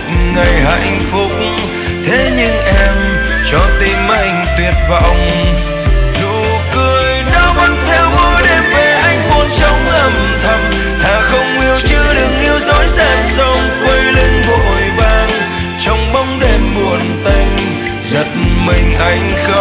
ngày hạnh phúc. Thế nhưng em cho tim anh tuyệt vọng. Nụ cười đã vẫn theo mỗi đêm về anh buồn trong âm thầm. Thà không yêu chứ đừng yêu dối gian dông, quay lưng vội vàng trong bóng đêm buồn tênh. Giật mình anh